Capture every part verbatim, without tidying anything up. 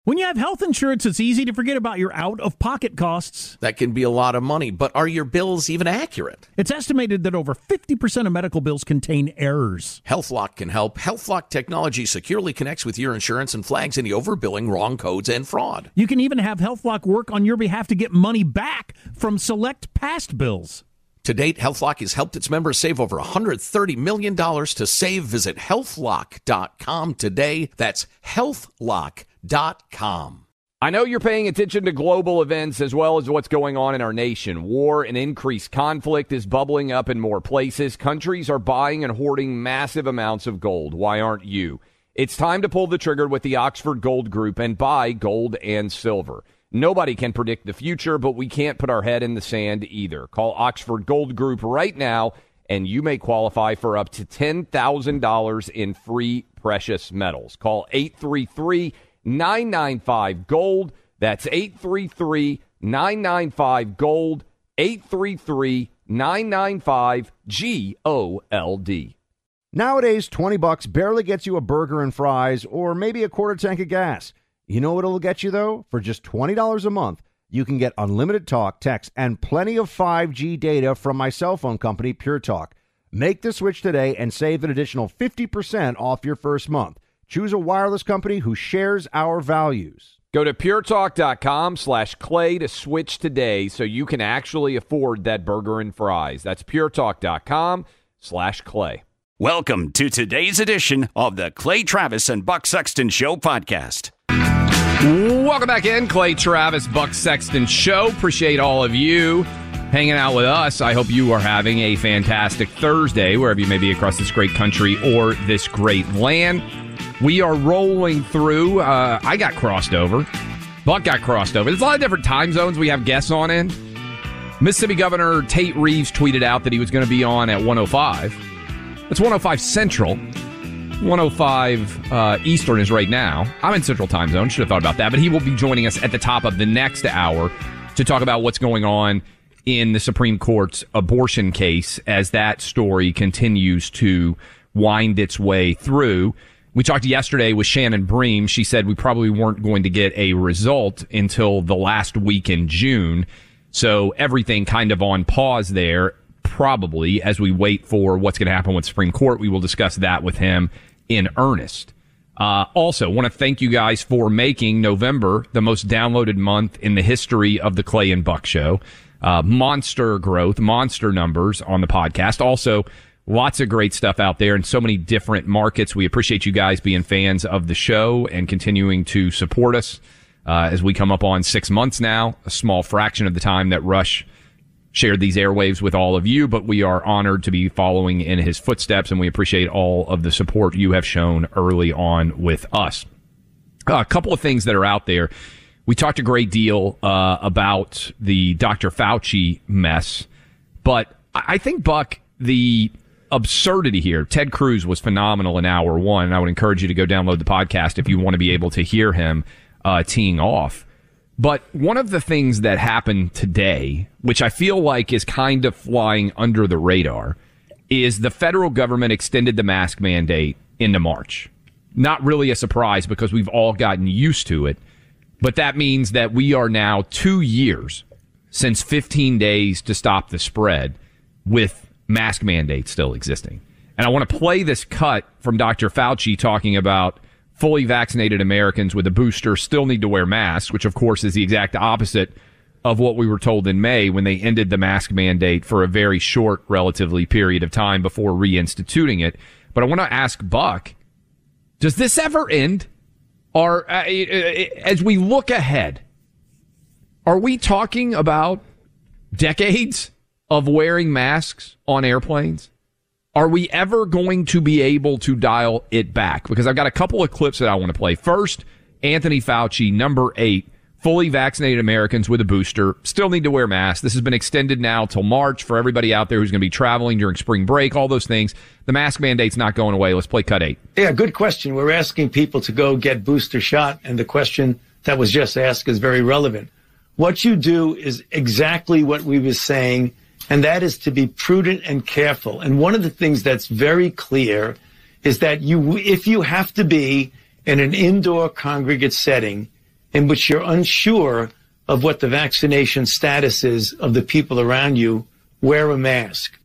When you have health insurance, it's easy to forget about your out-of-pocket costs. That can be a lot of money, but are your bills even accurate? It's estimated that over fifty percent of medical bills contain errors. HealthLock can help. HealthLock technology securely connects with your insurance and flags any overbilling, wrong codes, and fraud. You can even have HealthLock work on your behalf to get money back from select past bills. To date, HealthLock has helped its members save over one hundred thirty million dollars. To save, visit health lock dot com today. That's health lock dot com. I know you're paying attention to global events as well as what's going on in our nation. War and increased conflict is bubbling up in more places. Countries are buying and hoarding massive amounts of gold. Why aren't you? It's time to pull the trigger with the Oxford Gold Group and buy gold and silver. Nobody can predict the future, but we can't put our head in the sand either. Call Oxford Gold Group right now, and you may qualify for up to ten thousand dollars in free precious metals. Call eight three three, nine nine five, GOLD. That's eight three three, nine nine five, GOLD, eight three three, nine nine five, G O L D. Nowadays, twenty bucks barely gets you a burger and fries or maybe a quarter tank of gas. You know what it'll get you, though? For just twenty dollars a month, you can get unlimited talk, text, and plenty of five G data from my cell phone company, Pure Talk. Make the switch today and save an additional fifty percent off your first month. Choose a wireless company who shares our values. Go to puretalk.com slash clay to switch today so you can actually afford that burger and fries. That's puretalk.com slash clay. Welcome to today's edition of the Clay Travis and Buck Sexton Show podcast. Welcome back in, Clay Travis, Buck Sexton Show. Appreciate all of you hanging out with us. I hope you are having a fantastic Thursday, wherever you may be across this great country or this great land. We are rolling through. Uh, I got crossed over. Buck got crossed over. There's a lot of different time zones we have guests on in. Mississippi Governor Tate Reeves tweeted out that he was going to be on at one oh five. That's one oh five Central. one oh five uh, Eastern is right now. I'm in Central Time Zone. Should have thought about that. But he will be joining us at the top of the next hour to talk about what's going on in the Supreme Court's abortion case as that story continues to wind its way through. We talked yesterday with Shannon Bream. She said we probably weren't going to get a result until the last week in June. So everything kind of on pause there, probably, as we wait for what's going to happen with the Supreme Court. We will discuss that with him in earnest. Uh, also, want to thank you guys for making November the most downloaded month in the history of the Clay and Buck Show. Uh, monster growth, monster numbers on the podcast. Also, lots of great stuff out there in so many different markets. We appreciate you guys being fans of the show and continuing to support us uh, as we come up on six months now, a small fraction of the time that Rush shared these airwaves with all of you, but we are honored to be following in his footsteps, and we appreciate all of the support you have shown early on with us. Uh, a couple of things that are out there. We talked a great deal uh, about the Doctor Fauci mess, but I think, Buck, the absurdity here, Ted Cruz was phenomenal in hour one, and I would encourage you to go download the podcast if you want to be able to hear him uh, teeing off. But one of the things that happened today, which I feel like is kind of flying under the radar, is the federal government extended the mask mandate into March. Not really a surprise because we've all gotten used to it. But that means that we are now two years since fifteen days to stop the spread with mask mandates still existing. And I want to play this cut from Doctor Fauci talking about fully vaccinated Americans with a booster still need to wear masks, which, of course, is the exact opposite of what we were told in May when they ended the mask mandate for a very short, relatively, period of time before reinstituting it. But I want to ask Buck, does this ever end? Or uh, as we look ahead, are we talking about decades of wearing masks on airplanes? Are we ever going to be able to dial it back? Because I've got a couple of clips that I want to play. First, Anthony Fauci, number eight, fully vaccinated Americans with a booster still need to wear masks. This has been extended now till March for everybody out there who's going to be traveling during spring break, all those things. The mask mandate's not going away. Let's play cut eight. Yeah, good question. We're asking people to go get booster shot, and the question that was just asked is very relevant. What you do is exactly what we were saying, and that is to be prudent and careful. And one of the things that's very clear is that you, if you have to be in an indoor congregate setting, in which you're unsure of what the vaccination status is of the people around you, wear a mask.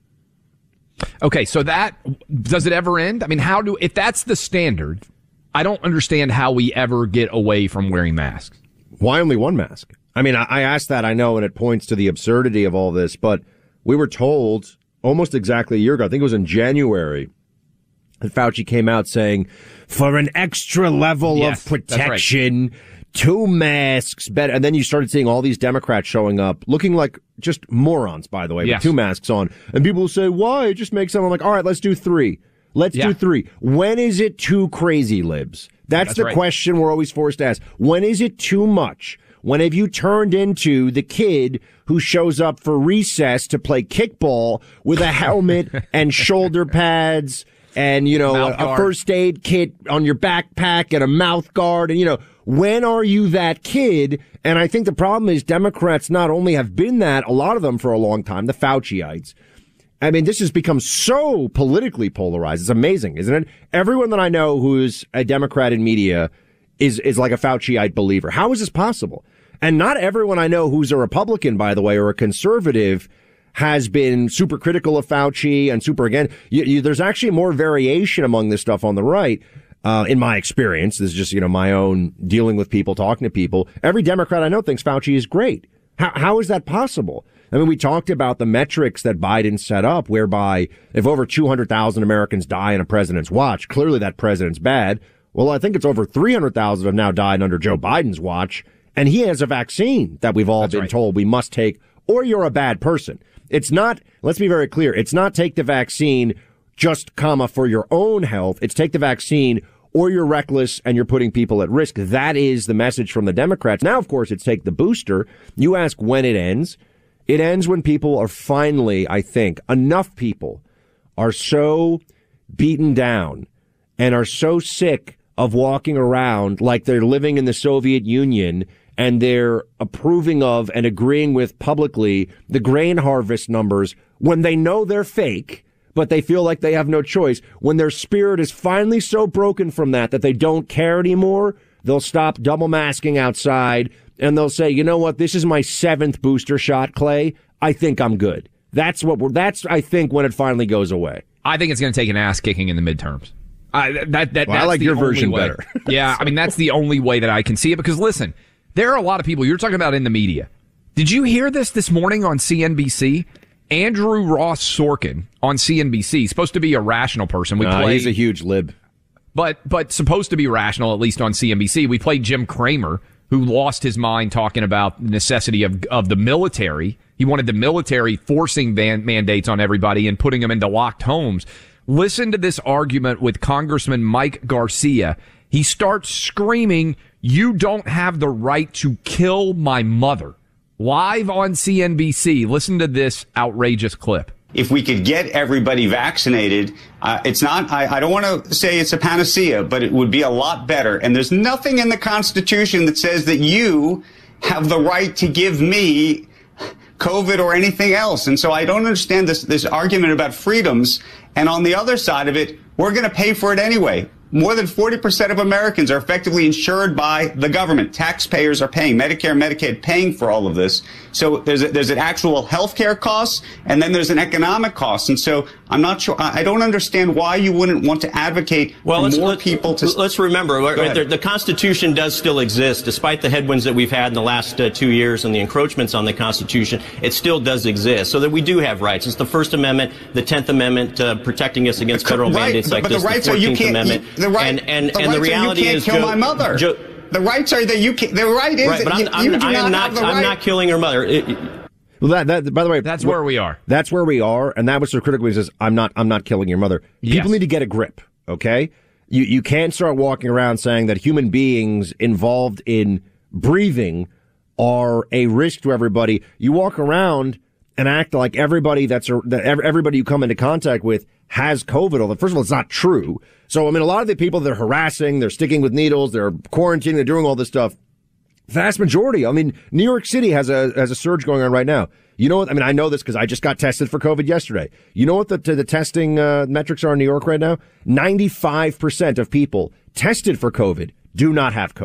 Okay, so that, does it ever end? I mean, how do, if that's the standard, I don't understand how we ever get away from wearing masks. Why only one mask? I mean, I, I asked that, I know, and it points to the absurdity of all this, but we were told almost exactly a year ago, I think it was in January, that Fauci came out saying, for an extra level yes, of protection, right. two masks, better. And then you started seeing all these Democrats showing up, looking like just morons, by the way, yes. with two masks on. And people will say, why? It just makes them. I'm like, all right, let's do three. Let's yeah. do three. When is it too crazy, libs? That's, That's the right. question we're always forced to ask. When is it too much? When have you turned into the kid who shows up for recess to play kickball with a helmet and shoulder pads and, you know, a, a first aid kit on your backpack and a mouth guard? And, you know, when are you that kid? And I think the problem is Democrats not only have been that, a lot of them for a long time, the Fauciites. I mean, this has become so politically polarized. It's amazing, isn't it? Everyone that I know who's a Democrat in media is, is like a Fauciite believer. How is this possible? And not everyone I know who's a Republican, by the way, or a conservative has been super critical of Fauci and super again. You, you, there's actually more variation among this stuff on the right. Uh, in my experience, this is just, you know, my own dealing with people, talking to people. Every Democrat I know thinks Fauci is great. How, how is that possible? I mean, we talked about the metrics that Biden set up, whereby if over two hundred thousand Americans die in a president's watch, clearly that president's bad. Well, I think it's over three hundred thousand have now died under Joe Biden's watch. And he has a vaccine that we've all That's been right. told we must take, or you're a bad person. It's not, let's be very clear, it's not take the vaccine just, comma, for your own health. It's take the vaccine or you're reckless and you're putting people at risk. That is the message from the Democrats. Now, of course, it's take the booster. You ask when it ends. It ends when people are finally, I think, enough people are so beaten down and are so sick of walking around like they're living in the Soviet Union and they're approving of and agreeing with publicly the grain harvest numbers when they know they're fake, but they feel like they have no choice. When their spirit is finally so broken from that that they don't care anymore, they'll stop double masking outside and they'll say, you know what, this is my seventh booster shot, Clay. I think I'm good. That's what we're, that's, I think, when it finally goes away. I think it's going to take an ass kicking in the midterms. I, that, that, well, that's I like the your version way. better. Yeah, I mean, that's the only way that I can see it because, listen, there are a lot of people you're talking about in the media. Did you hear this this morning on C N B C? Andrew Ross Sorkin on C N B C, supposed to be a rational person. We uh, play, he's a huge lib. But, but supposed to be rational, at least on C N B C. We played Jim Cramer, who lost his mind talking about the necessity of, of the military. He wanted the military forcing ban- mandates on everybody and putting them into locked homes. Listen to this argument with Congressman Mike Garcia. He starts screaming, "You don't have the right to kill my mother." Live on C N B C. Listen to this outrageous clip. If we could get everybody vaccinated, uh, it's not, I, I don't want to say it's a panacea, but it would be a lot better. And there's nothing in the Constitution that says that you have the right to give me COVID or anything else. And so I don't understand this, this argument about freedoms. And on the other side of it, we're going to pay for it anyway. More than forty percent of Americans are effectively insured by the government. Taxpayers are paying, Medicare, Medicaid paying for all of this. So there's a, there's an actual health care cost, and then there's an economic cost. And so I'm not sure, I don't understand why you wouldn't want to advocate well, for let's, more let's, people to... Let's remember, right, the, the Constitution does still exist. Despite the headwinds that we've had in the last uh, two years and the encroachments on the Constitution, it still does exist. So that we do have rights. It's the First Amendment, the Tenth Amendment uh, protecting us against federal right, mandates like but this, the, rights the are you fourteenth can't, Amendment. The right, and and, the and the reality you can't is... kill Joe, my mother. Joe, the rights are that you can't... The right is right, that but you, I'm, you I'm, do I am not not, have the I'm right. not killing her mother. It, Well, that, that, by the way, that's where we are. That's where we are, and that was so critical. He says, "I'm not, I'm not killing your mother." Yes. People need to get a grip, okay? You, you can't start walking around saying that human beings involved in breathing are a risk to everybody. You walk around and act like everybody that's a, that everybody you come into contact with has COVID. Although, first of all, it's not true. So, I mean, a lot of the people they're harassing, they're sticking with needles, they're quarantining, they're doing all this stuff. Vast majority. I mean, New York City has a has a surge going on right now. You know what? I mean, I know this because I just got tested for COVID yesterday. You know what the the testing uh, metrics are in New York right now? ninety-five percent of people tested for COVID do not have COVID.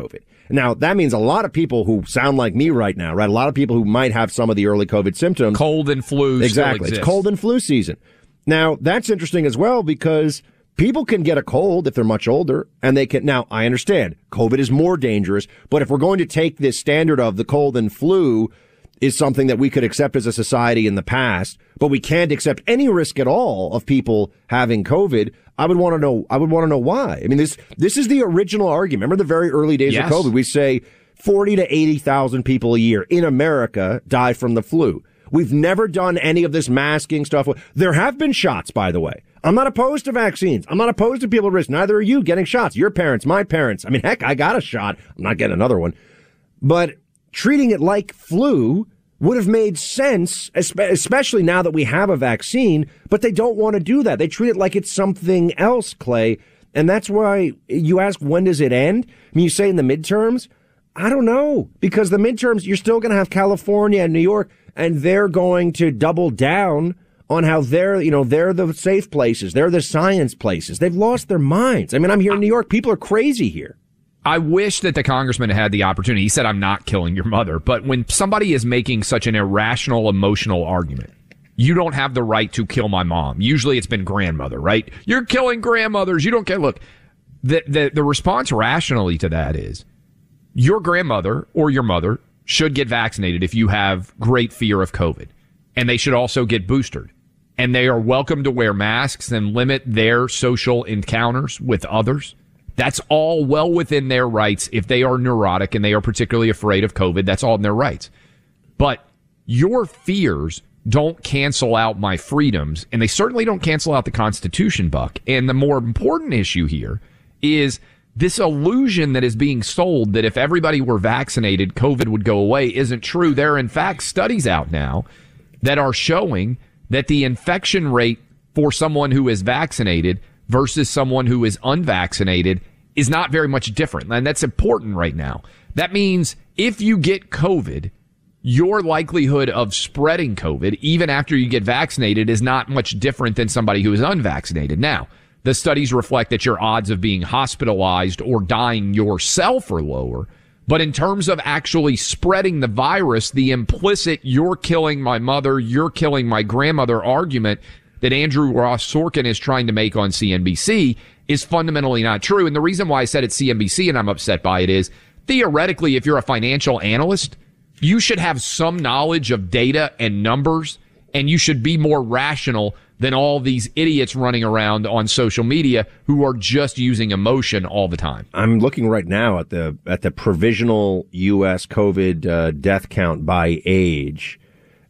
Now, that means a lot of people who sound like me right now, right? A lot of people who might have some of the early COVID symptoms. Cold and flu. Exactly. It's cold and flu season. Now, that's interesting as well because people can get a cold if they're much older, and they can. Now, I understand COVID is more dangerous, but if we're going to take this standard of the cold and flu is something that we could accept as a society in the past, but we can't accept any risk at all of people having COVID, I would want to know, I would want to know why. I mean, this, this is the original argument. Remember the very early days yes. of COVID? We say forty to eighty thousand people a year in America die from the flu. We've never done any of this masking stuff. There have been shots, by the way. I'm not opposed to vaccines. I'm not opposed to people at risk. Neither are you getting shots. Your parents, my parents. I mean, heck, I got a shot. I'm not getting another one. But treating it like flu would have made sense, especially now that we have a vaccine, but they don't want to do that. They treat it like it's something else, Clay. And that's why you ask, when does it end? I mean, you say in the midterms. I don't know, because the midterms, you're still going to have California and New York, and they're going to double down on how they're, you know, they're the safe places. They're the science places. They've lost their minds. I mean, I'm here in New York. People are crazy here. I wish that the congressman had the opportunity. He said, I'm not killing your mother. But when somebody is making such an irrational, emotional argument, you don't have the right to kill my mom. Usually it's been grandmother, right? You're killing grandmothers. You don't care. Look, the, the, the response rationally to that is your grandmother or your mother should get vaccinated if you have great fear of COVID. And they should also get boosted. And they are welcome to wear masks and limit their social encounters with others. That's all well within their rights. If they are neurotic and they are particularly afraid of COVID, that's all in their rights. But your fears don't cancel out my freedoms, and they certainly don't cancel out the Constitution, Buck. And the more important issue here is this illusion that is being sold that if everybody were vaccinated, COVID would go away isn't true. There are, in fact, studies out now that are showing that the infection rate for someone who is vaccinated versus someone who is unvaccinated is not very much different. And that's important right now. That means if you get COVID, your likelihood of spreading COVID, even after you get vaccinated, is not much different than somebody who is unvaccinated. Now, the studies reflect that your odds of being hospitalized or dying yourself are lower. But in terms of actually spreading the virus, the implicit you're killing my mother, you're killing my grandmother argument that Andrew Ross Sorkin is trying to make on C N B C is fundamentally not true. And the reason why I said it's C N B C and I'm upset by it is, theoretically, if you're a financial analyst, you should have some knowledge of data and numbers, and you should be more rational than all these idiots running around on social media who are just using emotion all the time. I'm looking right now at the at the provisional U S COVID uh, death count by age,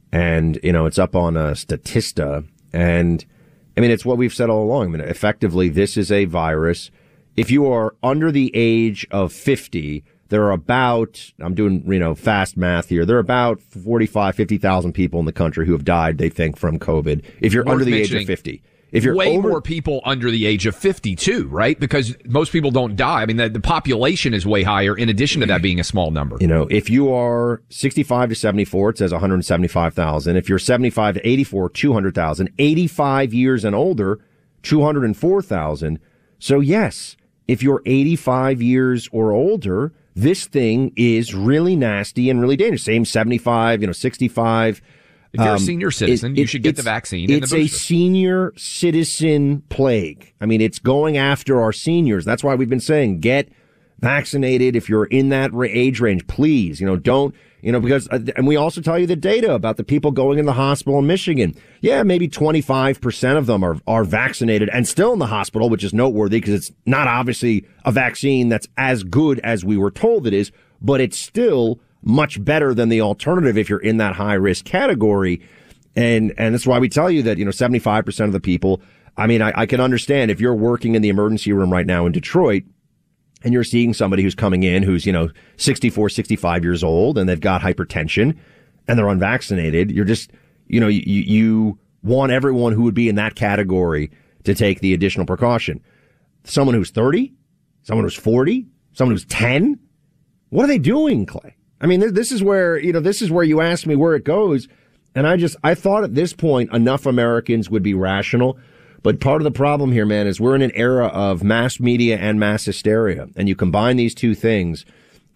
and you know it's up on uh, Statista. And I mean, it's what we've said all along. I mean, effectively, this is a virus. If you are under the age of fifty, there are about, I'm doing, you know, fast math here. There are about forty-five, fifty thousand people in the country who have died, they think, from COVID. If you're Worth under the age of fifty. If you're way over, more people under the age of fifty too, right? Because most people don't die. I mean, the, the population is way higher in addition to that being a small number. You know, if you are sixty-five to seventy-four, it says one hundred seventy-five thousand. If you're seventy-five to eighty-four, two hundred thousand. eighty-five years and older, two hundred four thousand. So yes, if you're eighty-five years or older, this thing is really nasty and really dangerous. Same seventy-five, you know, sixty-five. If you're um, a senior citizen, it, it, you should get the vaccine. It's and the a senior citizen plague. I mean, it's going after our seniors. That's why we've been saying get vaccinated if you're in that age range. Please, you know, don't, you know, because, uh, and we also tell you the data about the people going in the hospital in Michigan. Yeah, maybe twenty-five percent of them are, are vaccinated and still in the hospital, which is noteworthy because it's not obviously a vaccine that's as good as we were told it is, but it's still much better than the alternative if you're in that high risk category. And, and that's why we tell you that, you know, seventy-five percent of the people, I mean, I, I can understand if you're working in the emergency room right now in Detroit and you're seeing somebody who's coming in who's, you know, sixty-four, sixty-five years old and they've got hypertension and they're unvaccinated. You're just, you know, you, you want everyone who would be in that category to take the additional precaution. Someone who's thirty, someone who's forty, someone who's ten. What are they doing, Clay? I mean, this is where, you know, this is where you ask me where it goes. And I just, I thought at this point enough Americans would be rational. But part of the problem here, man, is we're in an era of mass media and mass hysteria. And you combine these two things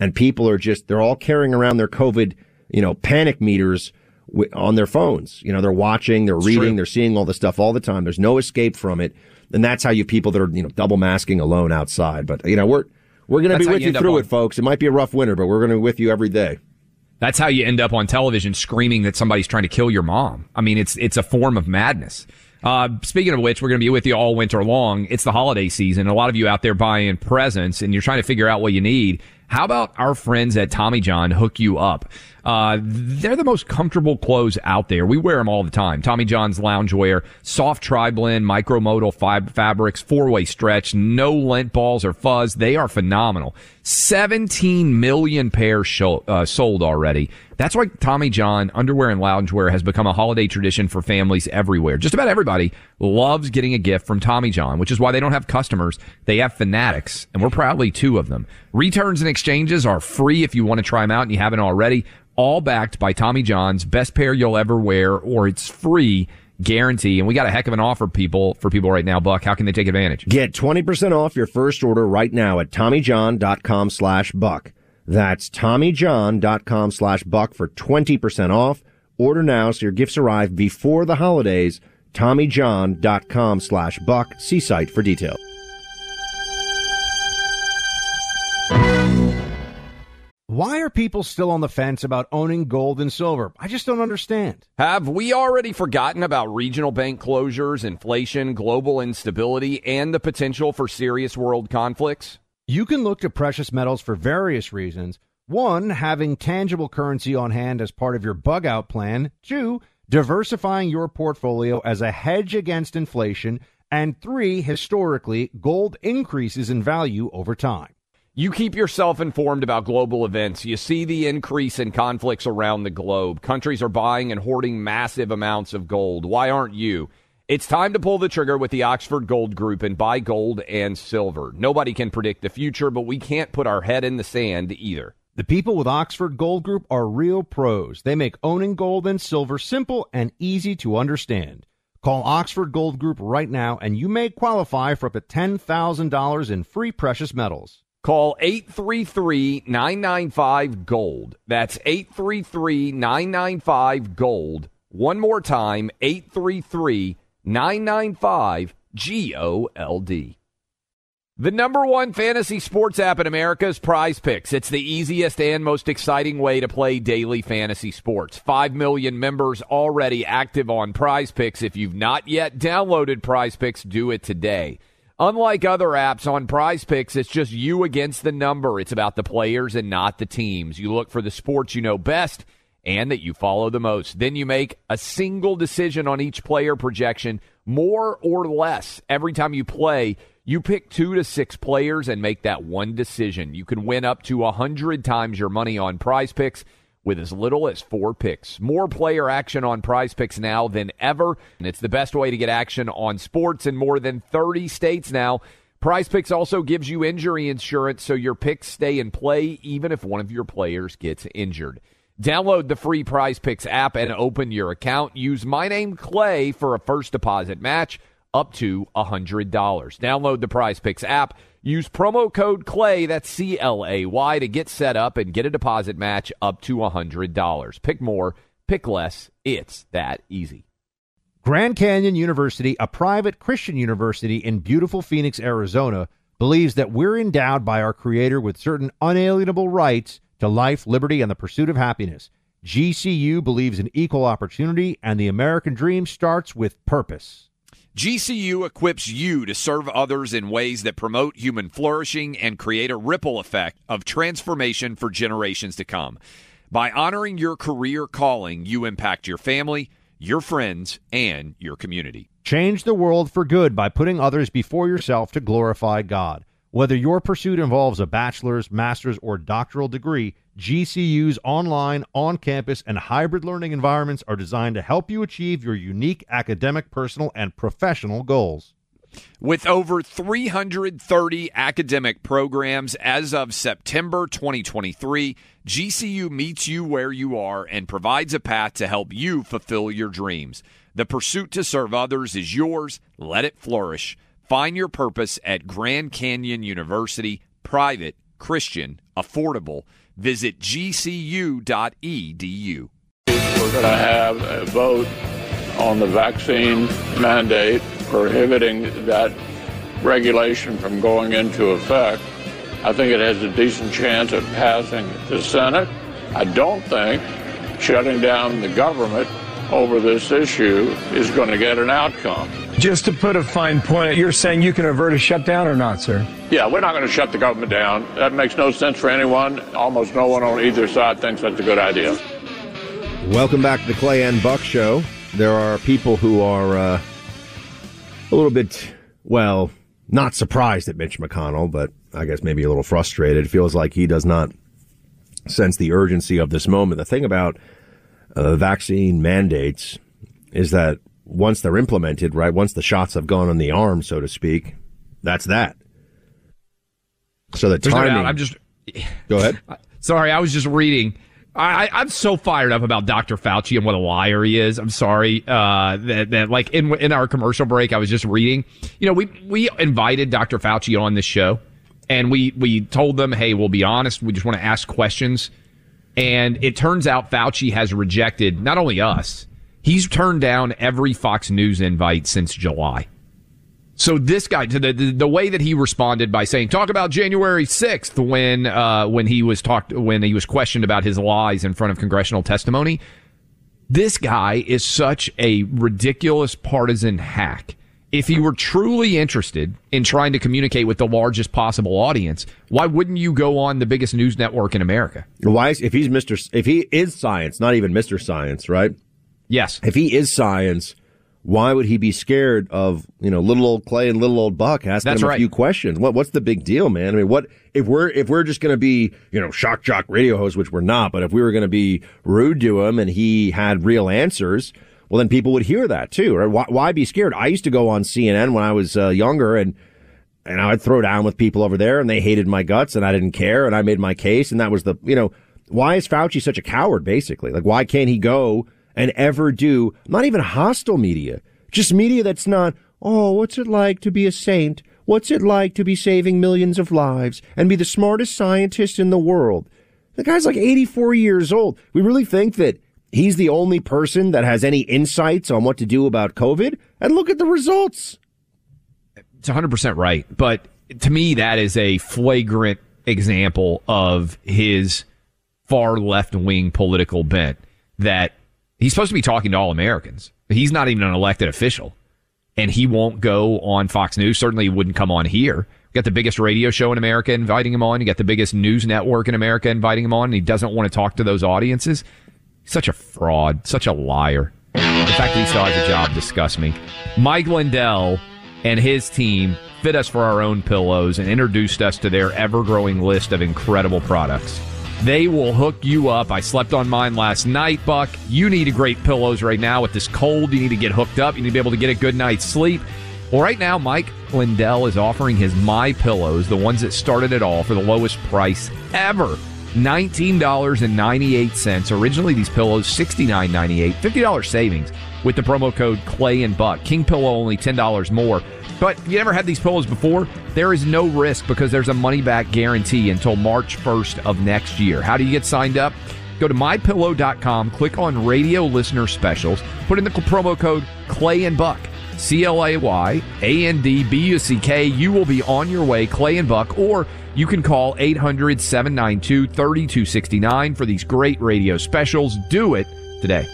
and people are just, they're all carrying around their COVID, you know, panic meters w- on their phones. You know, they're watching, they're It's reading, true. they're seeing all this stuff all the time. There's no escape from it. And that's how you people that are, you know, double masking alone outside. But, you know, we're, we're going to be That's how with you you end up through on- it, folks. It might be a rough winter, but we're going to be with you every day. That's how you end up on television screaming that somebody's trying to kill your mom. I mean, it's it's a form of madness. Uh, speaking of which, we're going to be with you all winter long. It's the holiday season. A lot of you out there buying presents, and you're trying to figure out what you need. How about our friends at Tommy John hook you up? Uh, they're the most comfortable clothes out there. We wear them all the time. Tommy John's loungewear, soft tri-blend, micromodal fib- fabrics, four-way stretch, no lint balls or fuzz. They are phenomenal. seventeen million pairs show, uh, sold already. That's why Tommy John underwear and loungewear has become a holiday tradition for families everywhere. Just about everybody loves getting a gift from Tommy John, which is why they don't have customers. They have fanatics, and we're proudly two of them. Returns and exchanges are free if you want to try them out and you haven't already. All backed by Tommy John's best pair you'll ever wear, or it's free guarantee. And we got a heck of an offer, people, for people right now. Buck, how can they take advantage? Get twenty percent off your first order right now at TommyJohn.com slash Buck. That's TommyJohn.com slash Buck for twenty percent off. Order now so your gifts arrive before the holidays. TommyJohn.com slash Buck. See site for details. Why are people still on the fence about owning gold and silver? I just don't understand. Have we already forgotten about regional bank closures, inflation, global instability, and the potential for serious world conflicts? You can look to precious metals for various reasons. One, having tangible currency on hand as part of your bug-out plan. Two, diversifying your portfolio as a hedge against inflation. And three, historically, gold increases in value over time. You keep yourself informed about global events. You see the increase in conflicts around the globe. Countries are buying and hoarding massive amounts of gold. Why aren't you? It's time to pull the trigger with the Oxford Gold Group and buy gold and silver. Nobody can predict the future, but we can't put our head in the sand either. The people with Oxford Gold Group are real pros. They make owning gold and silver simple and easy to understand. Call Oxford Gold Group right now, and you may qualify for up to ten thousand dollars in free precious metals. Call eight three three, nine nine five, GOLD. That's eight three three, nine nine five, GOLD. One more time, eight three three, nine nine five, G O L D. The number one fantasy sports app in America is Prize Picks. It's the easiest and most exciting way to play daily fantasy sports. Five million members already active on Prize Picks. If you've not yet downloaded Prize Picks, do it today. Unlike other apps on Prize Picks, it's just you against the number. It's about the players and not the teams. You look for the sports you know best and that you follow the most. Then you make a single decision on each player projection, more or less. Every time you play, you pick two to six players and make that one decision. You can win up to one hundred times your money on Prize Picks with as little as four picks. More player action on Prize Picks now than ever, and it's the best way to get action on sports in more than thirty states now. Prize Picks also gives you injury insurance, so your picks stay in play even if one of your players gets injured. Download the free Prize Picks app and open your account. Use my name, Clay, for a first deposit match up to one hundred dollars. Download the Prize Picks app. Use promo code CLAY, that's C L A Y, to get set up and get a deposit match up to one hundred dollars. Pick more, pick less. It's that easy. Grand Canyon University, a private Christian university in beautiful Phoenix, Arizona, believes that we're endowed by our Creator with certain unalienable rights to life, liberty, and the pursuit of happiness. G C U believes in equal opportunity, and the American dream starts with purpose. G C U equips you to serve others in ways that promote human flourishing and create a ripple effect of transformation for generations to come. By honoring your career calling, you impact your family, your friends, and your community. Change the world for good by putting others before yourself to glorify God. Whether your pursuit involves a bachelor's, master's, or doctoral degree, G C U's online, on-campus, and hybrid learning environments are designed to help you achieve your unique academic, personal, and professional goals. With over three hundred thirty academic programs as of September twenty twenty-three, G C U meets you where you are and provides a path to help you fulfill your dreams. The pursuit to serve others is yours. Let it flourish. Find your purpose at Grand Canyon University, private, Christian, affordable. Visit G C U dot E D U. We're going to have a vote on the vaccine mandate prohibiting that regulation from going into effect. I think it has a decent chance of passing the Senate. I don't think shutting down the government over this issue is going to get an outcome. Just to put a fine point, you're saying you can avert a shutdown or not, sir? Yeah, we're not going to shut the government down. That makes no sense for anyone. Almost no one on either side thinks that's a good idea. Welcome back to the Clay and Buck Show. There are people who are uh, a little bit, well, not surprised at Mitch McConnell, but I guess maybe a little frustrated. It feels like he does not sense the urgency of this moment. The thing about uh, vaccine mandates is that once they're implemented, right, once the shots have gone on the arm, so to speak, that's that. So the There's timing... No I'm just... Go ahead. Sorry, I was just reading... I, I'm so fired up about Doctor Fauci and what a liar he is. I'm sorry uh, that, that, like, in in our commercial break, I was just reading. You know, we we invited Doctor Fauci on this show, and we we told them, hey, we'll be honest. We just want to ask questions. And it turns out Fauci has rejected not only us, he's turned down every Fox News invite since July. So this guy, to the, the the way that he responded by saying, "Talk about January sixth," when uh, when he was talked when he was questioned about his lies in front of congressional testimony. This guy is such a ridiculous partisan hack. If he were truly interested in trying to communicate with the largest possible audience, why wouldn't you go on the biggest news network in America? Why, is, if he's Mister if he is science, not even Mister Science, right? Yes. If he is science, why would he be scared of, you know, little old Clay and little old Buck asking That's him a right. few questions? What what's the big deal, man? I mean, what if we're if we're just going to be, you know, shock jock radio hosts, which we're not, but if we were going to be rude to him and he had real answers, well, then people would hear that too. Right? Why, why be scared? I used to go on C N N when I was uh, younger, and and I'd throw down with people over there, and they hated my guts, and I didn't care, and I made my case, and that was the, you know, why is Fauci such a coward? Basically, like, why can't he go and ever do not even hostile media? Just media that's not, oh, what's it like to be a saint? What's it like to be saving millions of lives and be the smartest scientist in the world? The guy's like eighty-four years old. We really think that he's the only person that has any insights on what to do about COVID? And look at the results. It's one hundred percent right. But to me, that is a flagrant example of his far left-wing political bent, that he's supposed to be talking to all Americans. He's not even an elected official, and he won't go on Fox News. Certainly he wouldn't come on here. You got the biggest radio show in America inviting him on. You got the biggest news network in America inviting him on, and he doesn't want to talk to those audiences. He's such a fraud, such a liar. The fact that he still has a job disgusts me. Mike Lindell and his team fit us for our own pillows and introduced us to their ever-growing list of incredible products. They will hook you up. I slept on mine last night, Buck. You need great pillows right now with this cold. You need to get hooked up. You need to be able to get a good night's sleep. Well, right now, Mike Lindell is offering his My Pillows, the ones that started it all, for the lowest price ever. nineteen dollars and ninety-eight cents. Originally, these pillows, sixty-nine ninety-eight. fifty dollars savings with the promo code Clay and Buck. King Pillow, only ten dollars more. But if you never had these pillows before, there is no risk because there's a money-back guarantee until March first of next year. How do you get signed up? Go to my pillow dot com, click on Radio Listener Specials, put in the promo code Clay and Buck, C L A Y A N D B U C K. You will be on your way, Clay and Buck, or you can call eight hundred, seven nine two, three two six nine for these great radio specials. Do it today.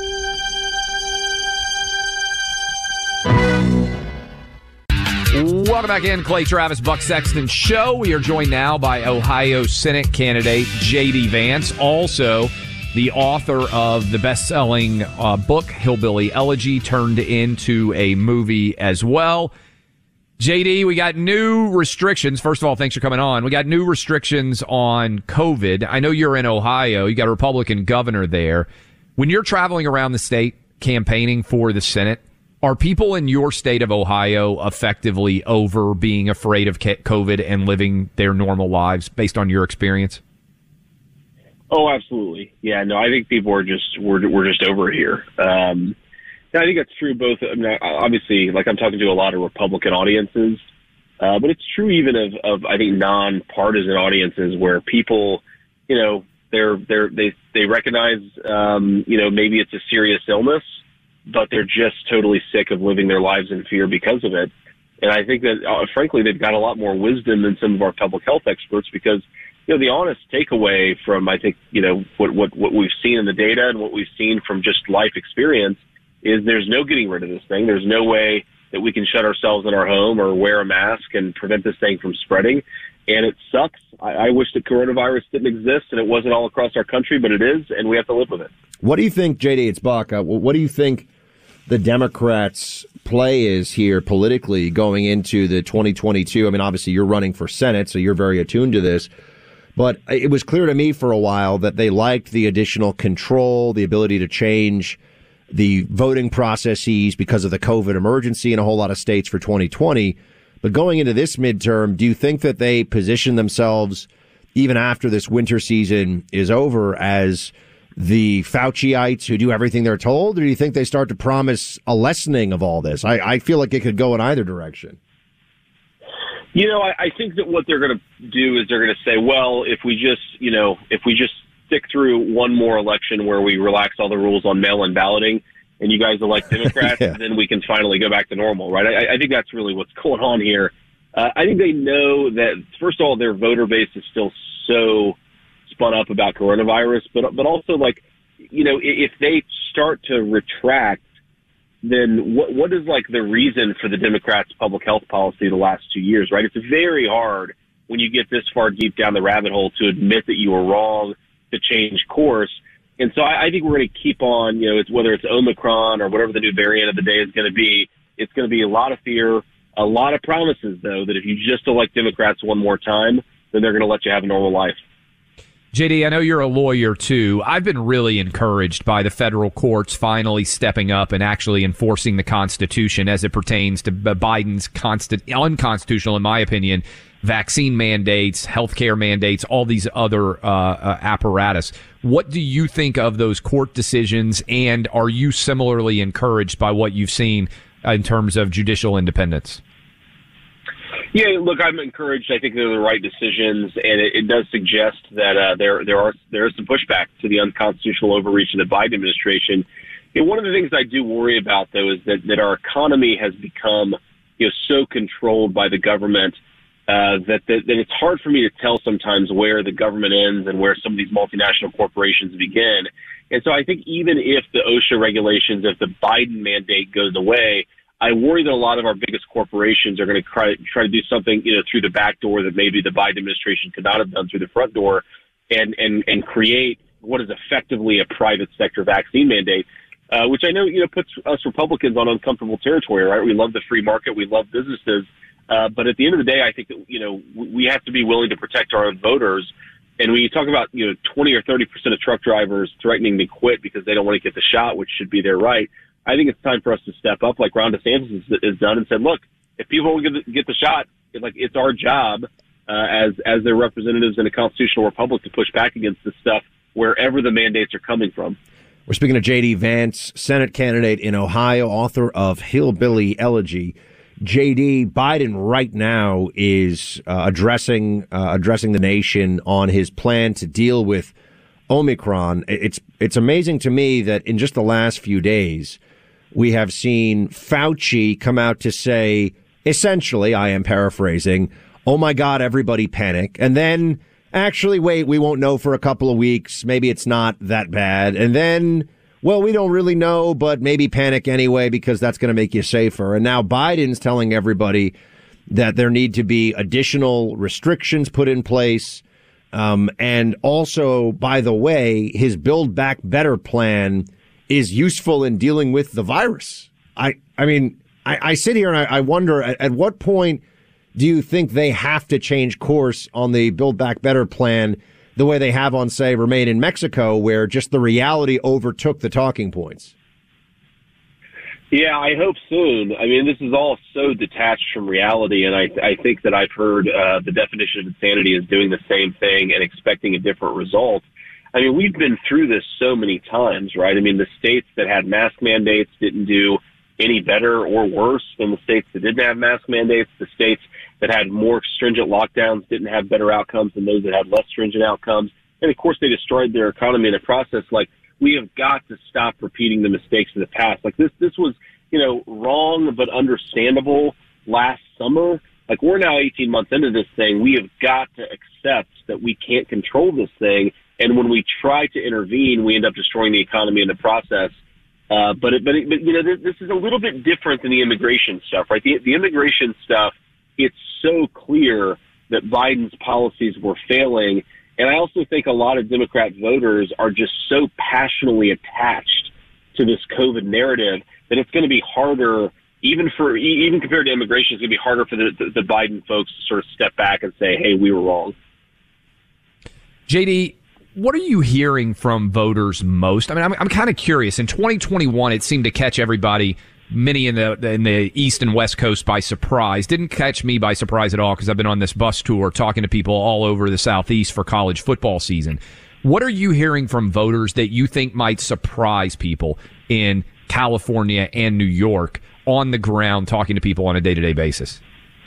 Welcome back in, Clay Travis, Buck Sexton Show. We are joined now by Ohio Senate candidate J D. Vance, also the author of the best-selling uh, book, Hillbilly Elegy, turned into a movie as well. J D, we got new restrictions. First of all, thanks for coming on. We got new restrictions on COVID. I know you're in Ohio. You got a Republican governor there. When you're traveling around the state campaigning for the Senate, are people in your state of Ohio effectively over being afraid of COVID and living their normal lives based on your experience? Oh, absolutely. Yeah, no, I think people are just, we're, we're just over here. Um, I think that's true both. I mean, obviously, like I'm talking to a lot of Republican audiences. Uh, but it's true even of, of, I think, nonpartisan audiences where people, you know, they're, they're, they, they recognize, um, you know, maybe it's a serious illness, but they're just totally sick of living their lives in fear because of it. And I think that, uh, frankly, they've got a lot more wisdom than some of our public health experts because, you know, the honest takeaway from, I think, you know, what, what, what we've seen in the data and what we've seen from just life experience is there's no getting rid of this thing. There's no way that we can shut ourselves in our home or wear a mask and prevent this thing from spreading. And it sucks. I, I wish that coronavirus didn't exist and it wasn't all across our country, but it is, and we have to live with it. What do you think, J D, it's Buck, uh, what do you think the Democrats' play is here politically going into the twenty twenty-two? I mean, obviously you're running for Senate, so you're very attuned to this. But it was clear to me for a while that they liked the additional control, the ability to change the voting processes because of the COVID emergency in a whole lot of states for twenty twenty. But going into this midterm, do you think that they position themselves, even after this winter season is over, as the Fauciites who do everything they're told? Or do you think they start to promise a lessening of all this? I, I feel like it could go in either direction. You know, I, I think that what they're going to do is they're going to say, well, if we just, you know, if we just stick through one more election where we relax all the rules on mail-in balloting and you guys elect Democrats, yeah. then we can finally go back to normal, right? I, I think that's really what's going on here. Uh, I think they know that, first of all, their voter base is still so spun up about coronavirus, but but also, like, you know, if they start to retract, then what what is, like, the reason for the Democrats' public health policy the last two years, right? It's very hard when you get this far deep down the rabbit hole to admit that you were wrong, to change course. And so I, I think we're going to keep on, you know, it's whether it's Omicron or whatever the new variant of the day is going to be, it's going to be a lot of fear, a lot of promises, though, that if you just elect Democrats one more time, then they're going to let you have a normal life. J D, I know you're a lawyer, too. I've been really encouraged by the federal courts finally stepping up and actually enforcing the Constitution as it pertains to Biden's constant, unconstitutional, in my opinion, vaccine mandates, healthcare mandates, all these other uh, uh, apparatus. What do you think of those court decisions, and are you similarly encouraged by what you've seen in terms of judicial independence? Yeah, look, I'm encouraged. I think they're the right decisions, and it, it does suggest that uh, there there are there is some pushback to the unconstitutional overreach in the Biden administration. And one of the things I do worry about, though, is that, that our economy has become, you know, so controlled by the government uh, that, that that it's hard for me to tell sometimes where the government ends and where some of these multinational corporations begin. And so I think even if the OSHA regulations, if the Biden mandate goes away, I worry that a lot of our biggest corporations are going to try, try to do something, you know, through the back door that maybe the Biden administration could not have done through the front door, and and and create what is effectively a private sector vaccine mandate, uh, which I know, you know, puts us Republicans on uncomfortable territory, right? We love the free market, we love businesses, uh, but at the end of the day, I think that, you know, we have to be willing to protect our own voters. And when you talk about, you know, twenty or thirty percent of truck drivers threatening to quit because they don't want to get the shot, which should be their right, I think it's time for us to step up like Ron DeSantis has done and said, look, if people want to get the shot, it's like it's our job uh, as as their representatives in a constitutional republic to push back against this stuff wherever the mandates are coming from. We're speaking to J D. Vance, Senate candidate in Ohio, author of Hillbilly Elegy. J D, Biden right now is uh, addressing uh, addressing the nation on his plan to deal with Omicron. It's it's amazing to me that in just the last few days, we have seen Fauci come out to say, essentially, I am paraphrasing, oh my God, everybody panic. And then, actually, wait, we won't know for a couple of weeks. Maybe it's not that bad. And then, well, we don't really know, but maybe panic anyway because that's going to make you safer. And now Biden's telling everybody that there need to be additional restrictions put in place. Um, and also, by the way, his Build Back Better plan is useful in dealing with the virus. I, I mean, I, I sit here and I, I wonder at, at what point do you think they have to change course on the Build Back Better plan the way they have on, say, Remain in Mexico, where just the reality overtook the talking points? Yeah, I hope soon. I mean, this is all so detached from reality, and I, I think that I've heard uh, the definition of insanity is doing the same thing and expecting a different result. I mean, we've been through this so many times, right? I mean, the states that had mask mandates didn't do any better or worse than the states that didn't have mask mandates. The states that had more stringent lockdowns didn't have better outcomes than those that had less stringent outcomes. And, of course, they destroyed their economy in the process. Like, we have got to stop repeating the mistakes of the past. Like, this, this was, you know, wrong but understandable last summer. Like, we're now eighteen months into this thing. We have got to accept that we can't control this thing. And when we try to intervene, we end up destroying the economy in the process. Uh, but, it, but, it, but, you know, this, this is a little bit different than the immigration stuff, right? The, the immigration stuff, it's so clear that Biden's policies were failing. And I also think a lot of Democrat voters are just so passionately attached to this COVID narrative that it's going to be harder, even for even compared to immigration, it's going to be harder for the, the, the Biden folks to sort of step back and say, hey, we were wrong. J D, what are you hearing from voters most? I mean, I'm, I'm kind of curious. In twenty twenty-one, it seemed to catch everybody, many in the in the East and West Coast, by surprise. Didn't catch me by surprise at all because I've been on this bus tour talking to people all over the Southeast for college football season. What are you hearing from voters that you think might surprise people in California and New York on the ground talking to people on a day-to-day basis?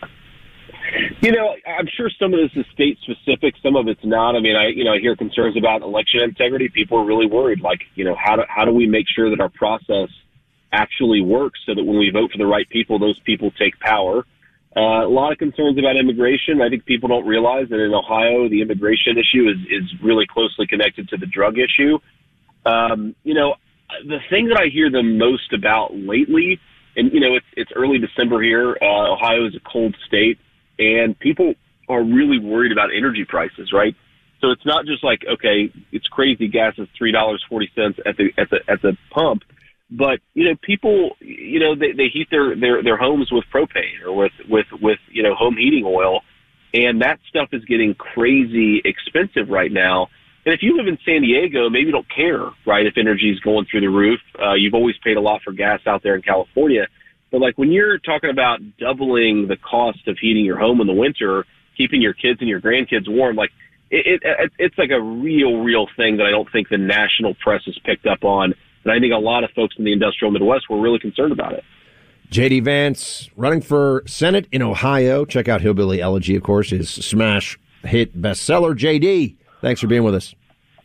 You know, I'm sure some of this is state specific. Some of it's not. I mean, I, you know, I hear concerns about election integrity. People are really worried. Like, you know, how do, how do we make sure that our process actually works so that when we vote for the right people, those people take power? Uh, a lot of concerns about immigration. I think people don't realize that in Ohio, the immigration issue is, is really closely connected to the drug issue. Um, you know, the thing that I hear the most about lately, and, you know, it's, it's early December here. Uh, Ohio is a cold state. And people are really worried about energy prices, right? So it's not just like, okay, it's crazy. Gas is three dollars and forty cents at the at the at the pump, but you know, people, you know, they, they heat their, their their homes with propane or with with with you know home heating oil, and that stuff is getting crazy expensive right now. And if you live in San Diego, maybe you don't care, right? If energy is going through the roof, uh, you've always paid a lot for gas out there in California. But like when you're talking about doubling the cost of heating your home in the winter, keeping your kids and your grandkids warm, like it, it, it's like a real, real thing that I don't think the national press has picked up on. And I think a lot of folks in the industrial Midwest were really concerned about it. J D Vance running for Senate in Ohio. Check out Hillbilly Elegy, of course, his smash hit bestseller. J D, thanks for being with us.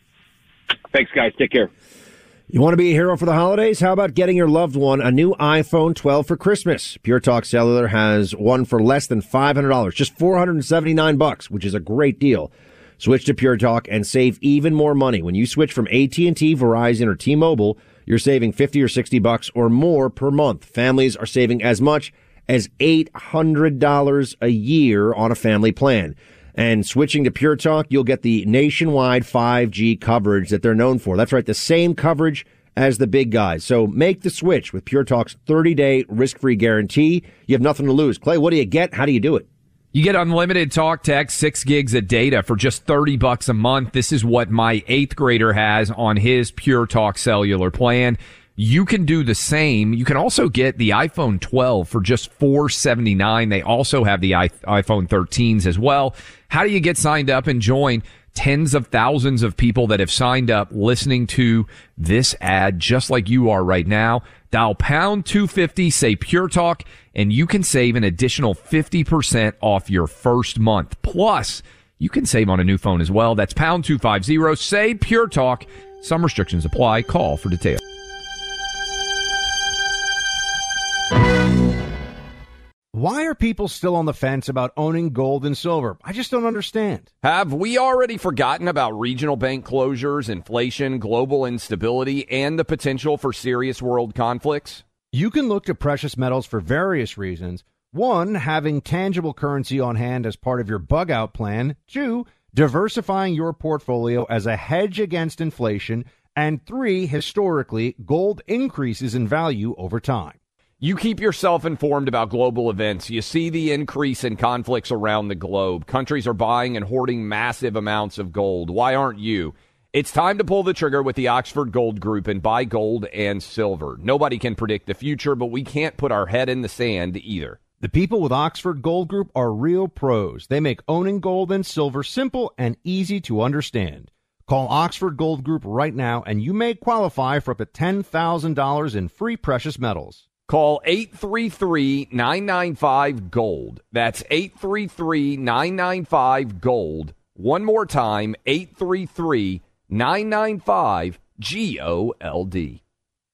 Thanks, guys. Take care. You want to be a hero for the holidays? How about getting your loved one a new iPhone twelve for Christmas? Pure Talk Cellular has one for less than five hundred dollars, just four hundred seventy-nine bucks, which is a great deal. Switch to Pure Talk and save even more money. When you switch from A T and T, Verizon, or T-Mobile, you're saving fifty or sixty bucks or more per month. Families are saving as much as eight hundred dollars a year on a family plan. And switching to Pure Talk, you'll get the nationwide five G coverage that they're known for. That's right, the same coverage as the big guys. So make the switch with Pure Talk's thirty-day risk-free guarantee. You have nothing to lose. Clay, what do you get? How do you do it? You get unlimited talk, text, six gigs of data for just thirty bucks a month. This is what my eighth grader has on his Pure Talk cellular plan. You can do the same. You can also get the iPhone twelve for just four seventy-nine. They also have the iPhone thirteens as well. How do you get signed up and join tens of thousands of people that have signed up listening to this ad just like you are right now? Dial pound two fifty, say Pure Talk, and you can save an additional fifty percent off your first month. Plus, you can save on a new phone as well. That's pound two fifty, say Pure Talk. Some restrictions apply. Call for details. Why are people still on the fence about owning gold and silver? I just don't understand. Have we already forgotten about regional bank closures, inflation, global instability, and the potential for serious world conflicts? You can look to precious metals for various reasons. One, having tangible currency on hand as part of your bug-out plan. Two, diversifying your portfolio as a hedge against inflation. And three, historically, gold increases in value over time. You keep yourself informed about global events. You see the increase in conflicts around the globe. Countries are buying and hoarding massive amounts of gold. Why aren't you? It's time to pull the trigger with the Oxford Gold Group and buy gold and silver. Nobody can predict the future, but we can't put our head in the sand either. The people with Oxford Gold Group are real pros. They make owning gold and silver simple and easy to understand. Call Oxford Gold Group right now, and you may qualify for up to ten thousand dollars in free precious metals. Call eight three three, nine nine five, GOLD. That's eight three three, nine nine five, GOLD. One more time, eight three three, nine nine five, G O L D.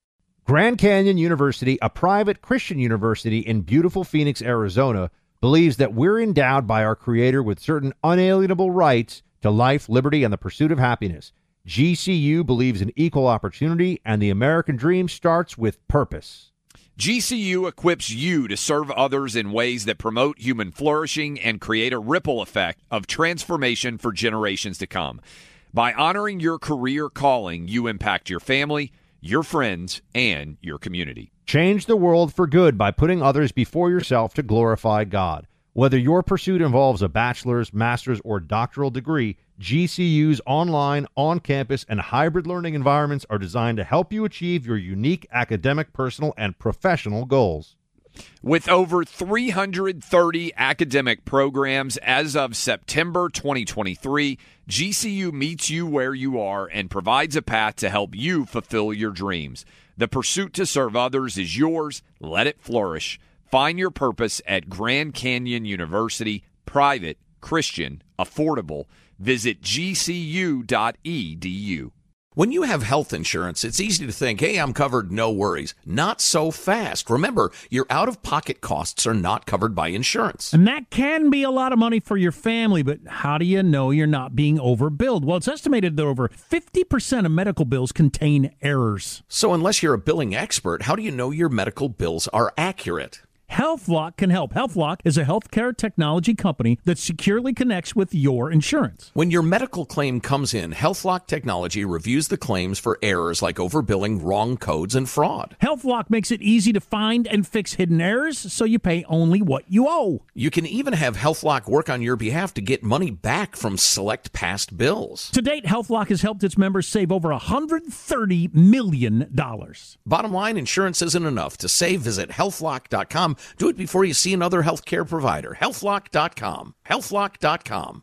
Grand Canyon University, a private Christian university in beautiful Phoenix, Arizona, believes that we're endowed by our Creator with certain unalienable rights to life, liberty, and the pursuit of happiness. G C U believes in equal opportunity, and the American dream starts with purpose. G C U equips you to serve others in ways that promote human flourishing and create a ripple effect of transformation for generations to come. By honoring your career calling, you impact your family, your friends, and your community. Change the world for good by putting others before yourself to glorify God. Whether your pursuit involves a bachelor's, master's, or doctoral degree, G C U's online, on-campus, and hybrid learning environments are designed to help you achieve your unique academic, personal, and professional goals. With over three hundred thirty academic programs as of September twenty twenty-three, G C U meets you where you are and provides a path to help you fulfill your dreams. The pursuit to serve others is yours. Let it flourish. Find your purpose at Grand Canyon University, private, Christian, affordable. Visit G C U dot E D U. When you have health insurance, it's easy to think, hey, I'm covered, no worries. Not so fast. Remember, your out-of-pocket costs are not covered by insurance. And that can be a lot of money for your family, but how do you know you're not being overbilled? Well, it's estimated that over fifty percent of medical bills contain errors. So unless you're a billing expert, how do you know your medical bills are accurate? HealthLock can help. HealthLock is a healthcare technology company that securely connects with your insurance. When your medical claim comes in, HealthLock technology reviews the claims for errors like overbilling, wrong codes, and fraud. HealthLock makes it easy to find and fix hidden errors so you pay only what you owe. You can even have HealthLock work on your behalf to get money back from select past bills. To date, HealthLock has helped its members save over one hundred thirty million dollars. Bottom line, insurance isn't enough. To save, visit health lock dot com. Do it before you see another healthcare provider. health lock dot com. health lock dot com.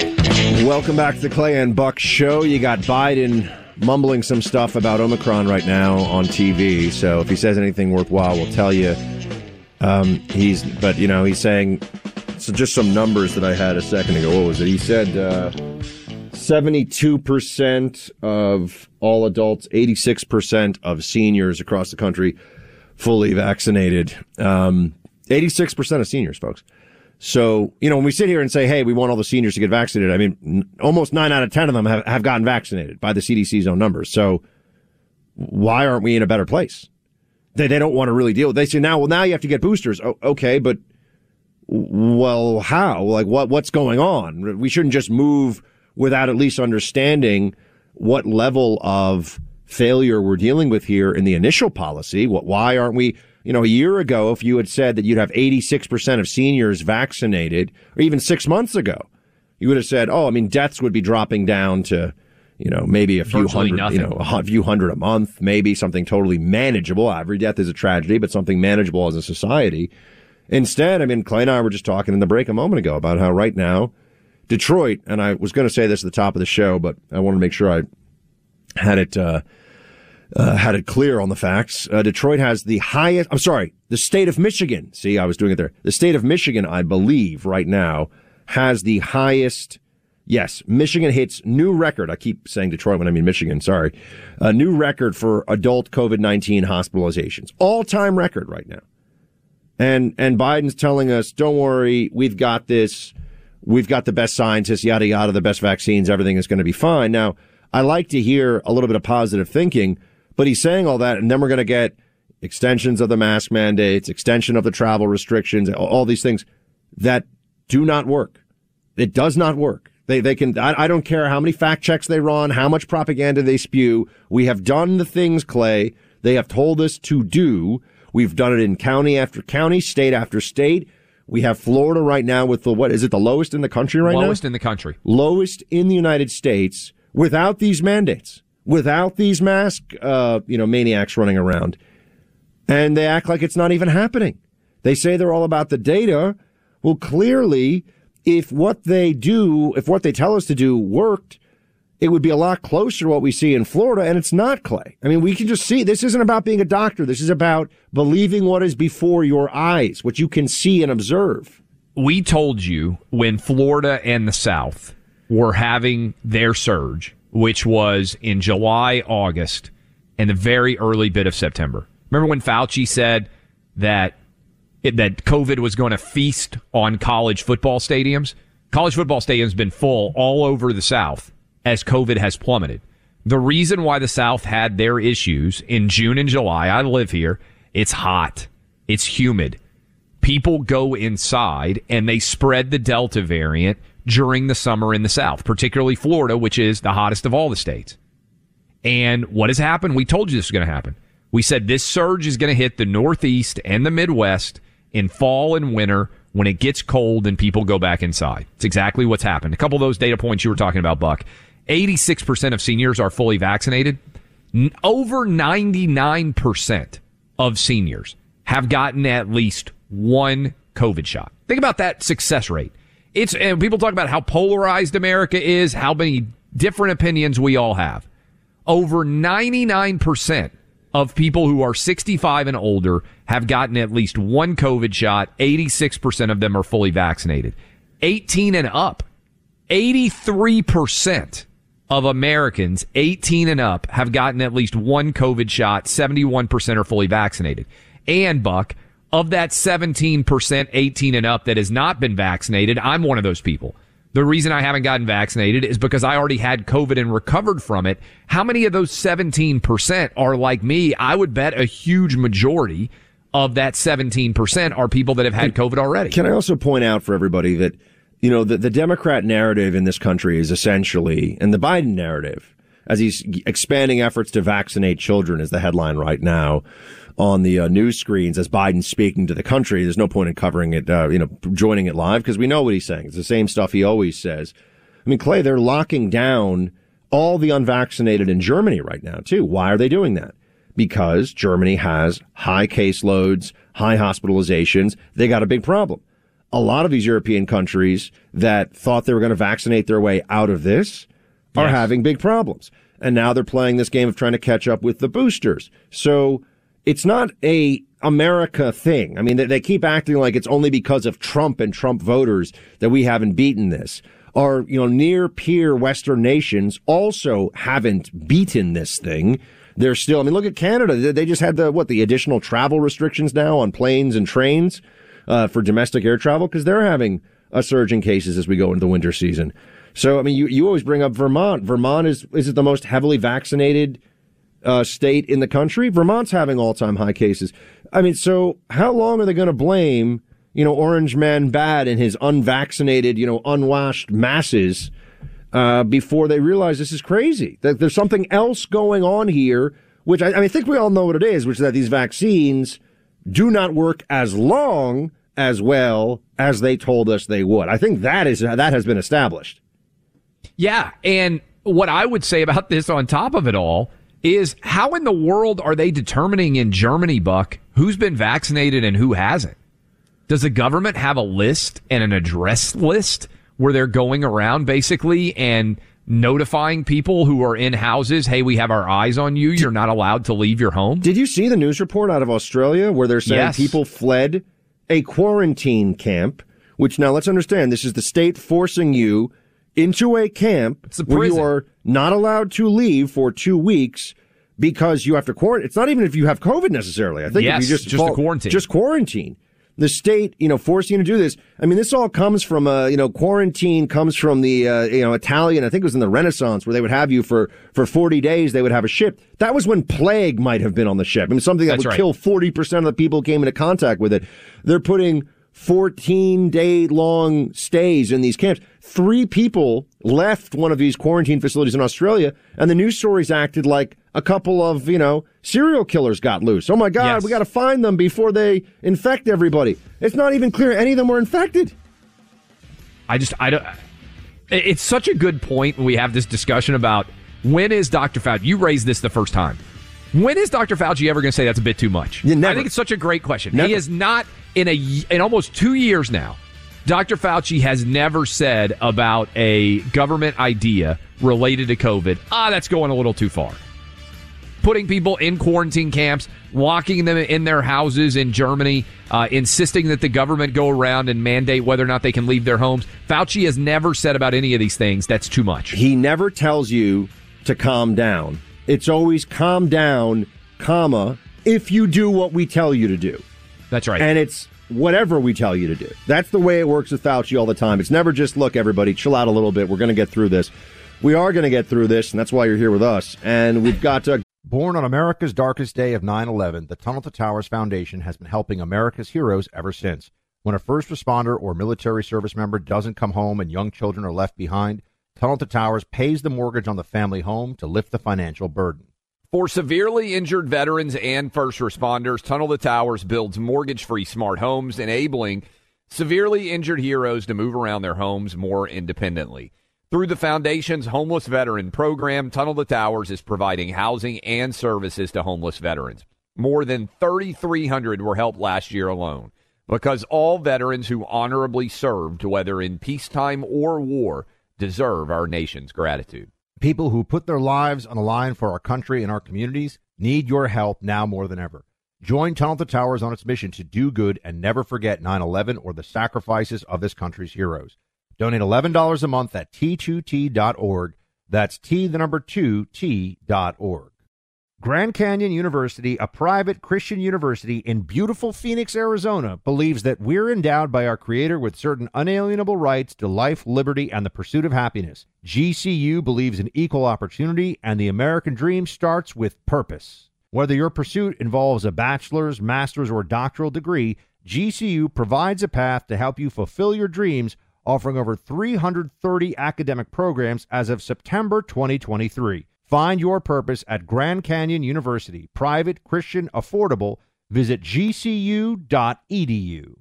Welcome back to the Clay and Buck Show. You got Biden mumbling some stuff about Omicron right now on T V. So if he says anything worthwhile, we'll tell you. Um, he's, but you know, he's saying, so just some numbers that I had a second ago. What was it? He said uh, seventy-two percent of all adults, eighty-six percent of seniors across the country fully vaccinated. Um, eighty-six percent of seniors, folks. So, you know, when we sit here and say, hey, we want all the seniors to get vaccinated, I mean, n- almost nine out of ten of them have, have gotten vaccinated by the C D C's own numbers. So why aren't we in a better place? They, they don't want to really deal with it. They say now, well, now you have to get boosters. Oh, okay, but well, how? Like what, what's going on? We shouldn't just move without at least understanding what level of failure we're dealing with here in the initial policy. What, why aren't we, you know, a year ago, if you had said that you'd have eighty-six percent of seniors vaccinated, or even six months ago, you would have said, oh, I mean, deaths would be dropping down to, you know, maybe a few Virtually hundred, nothing. you know, a few hundred a month, maybe something totally manageable. Every death is a tragedy, but something manageable as a society. Instead, I mean, Clay and I were just talking in the break a moment ago about how right now, Detroit, and I was going to say this at the top of the show, but I want to make sure I had it, uh, uh, had it clear on the facts. Uh, Detroit has the highest, I'm sorry, the state of Michigan. See, I was doing it there. The state of Michigan, I believe right now has the highest. Yes, Michigan hits new record. I keep saying Detroit when I mean Michigan. Sorry. A new record for adult COVID nineteen hospitalizations. All time record right now. And, and Biden's telling us, don't worry, we've got this. We've got the best scientists, yada, yada, the best vaccines. Everything is going to be fine. Now, I like to hear a little bit of positive thinking, but he's saying all that, and then we're going to get extensions of the mask mandates, extension of the travel restrictions, all these things that do not work. It does not work. They, they can, I, I don't care how many fact checks they run, how much propaganda they spew. We have done the things, Clay, they have told us to do. We've done it in county after county, state after state. We have Florida right now with the, what is it, the lowest in the country right lowest now? Lowest in the country. Lowest in the United States without these mandates, without these mask, uh, you know, maniacs running around. And they act like it's not even happening. They say they're all about the data. Well, clearly, if what they do, if what they tell us to do worked, it would be a lot closer to what we see in Florida, and it's not, Clay. I mean, we can just see this isn't about being a doctor. This is about believing what is before your eyes, what you can see and observe. We told you when Florida and the South were having their surge, which was in July, August, and the very early bit of September. Remember when Fauci said that it, that COVID was going to feast on college football stadiums? College football stadiums have been full all over the South as COVID has plummeted. The reason why the South had their issues in June and July, I live here, it's hot. It's humid. People go inside and they spread the Delta variant during the summer in the South, particularly Florida, which is the hottest of all the states. And what has happened? We told you this was going to happen. We said this surge is going to hit the Northeast and the Midwest in fall and winter when it gets cold and people go back inside. It's exactly what's happened. A couple of those data points you were talking about, Buck. eighty-six percent of seniors are fully vaccinated. Over ninety-nine percent of seniors have gotten at least one COVID shot. Think about that success rate. It's, and people talk about how polarized America is, how many different opinions we all have. Over ninety-nine percent of people who are sixty-five and older have gotten at least one COVID shot. eighty-six percent of them are fully vaccinated. eighteen and up, eighty-three percent of Americans eighteen and up have gotten at least one COVID shot. seventy-one percent are fully vaccinated. And, Buck, of that seventeen percent eighteen and up that has not been vaccinated, I'm one of those people. The reason I haven't gotten vaccinated is because I already had COVID and recovered from it. How many of those seventeen percent are like me? I would bet a huge majority of that seventeen percent are people that have had COVID already. Can I also point out for everybody that, you know, the, the Democrat narrative in this country is essentially, and the Biden narrative, as he's expanding efforts to vaccinate children is the headline right now on the uh, news screens as Biden's speaking to the country. There's no point in covering it, uh, you know, joining it live because we know what he's saying. It's the same stuff he always says. I mean, Clay, they're locking down all the unvaccinated in Germany right now, too. Why are they doing that? Because Germany has high caseloads, high hospitalizations. They got a big problem. A lot of these European countries that thought they were going to vaccinate their way out of this are yes. having big problems. And now they're playing this game of trying to catch up with the boosters. So it's not a America thing. I mean, they, they keep acting like it's only because of Trump and Trump voters that we haven't beaten this. Our, you know, near peer Western nations also haven't beaten this thing. They're still, I mean, look at Canada. They just had the, what, the additional travel restrictions now on planes and trains uh, for domestic air travel because they're having a surge in cases as we go into the winter season. So, I mean, you, you always bring up Vermont. Vermont is, is it the most heavily vaccinated uh, state in the country? Vermont's having all-time high cases. I mean, so how long are they going to blame, you know, Orange Man Bad and his unvaccinated, you know, unwashed masses uh, before they realize this is crazy? That there's something else going on here, which I, I mean, I think we all know what it is, which is that these vaccines do not work as long as well as they told us they would. I think that is that has been established. Yeah, and what I would say about this on top of it all is how in the world are they determining in Germany, Buck, who's been vaccinated and who hasn't? Does the government have a list and an address list where they're going around basically and notifying people who are in houses, hey, we have our eyes on you, you're not allowed to leave your home? Did you see the news report out of Australia where they're saying yes. people fled a quarantine camp, which now let's understand, this is the state forcing you into a camp where you are not allowed to leave for two weeks because you have to quarantine. It's not even if you have COVID necessarily. I think yes, if you just, just fall, a quarantine. Just quarantine. The state, you know, forcing you to do this. I mean, this all comes from, uh, you know, quarantine comes from the, uh, you know, Italian, I think it was in the Renaissance where they would have you for, for forty days, they would have a ship. That was when plague might have been on the ship. I mean, something that That's would right. kill forty percent of the people who came into contact with it. They're putting fourteen day long stays in these camps. Three people left one of these quarantine facilities in Australia, and the news stories acted like a couple of, you know, serial killers got loose. Oh my God, yes. we got to find them before they infect everybody. It's not even clear any of them were infected. I just, I don't, it's such a good point when we have this discussion about when is Doctor Fauci, you raised this the first time. When is Doctor Fauci ever going to say that's a bit too much? Yeah, never. I think it's such a great question. Never. He is not in a, in almost two years now. Doctor Fauci has never said about a government idea related to COVID, ah, that's going a little too far. Putting people in quarantine camps, locking them in their houses in Germany, uh, insisting that the government go around and mandate whether or not they can leave their homes. Fauci has never said about any of these things, that's too much. He never tells you to calm down. It's always calm down, comma, if you do what we tell you to do. That's right. And it's whatever we tell you to do. That's the way it works with Fauci all the time. It's never just, look, everybody, chill out a little bit. We're going to get through this. We are going to get through this, and that's why you're here with us. And we've got to... Born on America's darkest day of nine eleven, the Tunnel to Towers Foundation has been helping America's heroes ever since. When a first responder or military service member doesn't come home and young children are left behind, Tunnel to Towers pays the mortgage on the family home to lift the financial burden. For severely injured veterans and first responders, Tunnel to Towers builds mortgage-free smart homes, enabling severely injured heroes to move around their homes more independently. Through the Foundation's Homeless Veteran Program, Tunnel to Towers is providing housing and services to homeless veterans. More than thirty-three hundred were helped last year alone, because all veterans who honorably served, whether in peacetime or war, deserve our nation's gratitude. People who put their lives on the line for our country and our communities need your help now more than ever. Join Tunnel to Towers on its mission to do good and never forget nine eleven or the sacrifices of this country's heroes. Donate eleven dollars a month at T two T dot org. That's T, the number two, T dot org. Grand Canyon University, a private Christian university in beautiful Phoenix, Arizona, believes that we're endowed by our Creator with certain unalienable rights to life, liberty, and the pursuit of happiness. G C U believes in equal opportunity, and the American dream starts with purpose. Whether your pursuit involves a bachelor's, master's, or doctoral degree, G C U provides a path to help you fulfill your dreams, offering over three hundred thirty academic programs as of September twenty twenty-three. Find your purpose at Grand Canyon University. Private, Christian, affordable. Visit G C U dot E D U.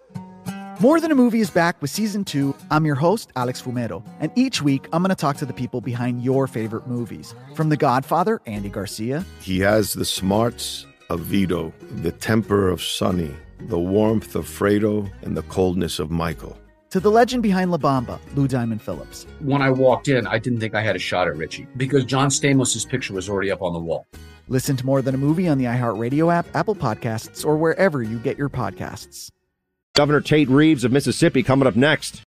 More Than a Movie is back with Season two. I'm your host, Alex Fumero, and each week I'm going to talk to the people behind your favorite movies. From The Godfather, Andy Garcia. He has the smarts of Vito, the temper of Sonny, the warmth of Fredo, and the coldness of Michael. To the legend behind La Bamba, Lou Diamond Phillips. When I walked in, I didn't think I had a shot at Richie because John Stamos' picture was already up on the wall. Listen to More Than a Movie on the iHeartRadio app, Apple Podcasts, or wherever you get your podcasts. Governor Tate Reeves of Mississippi coming up next.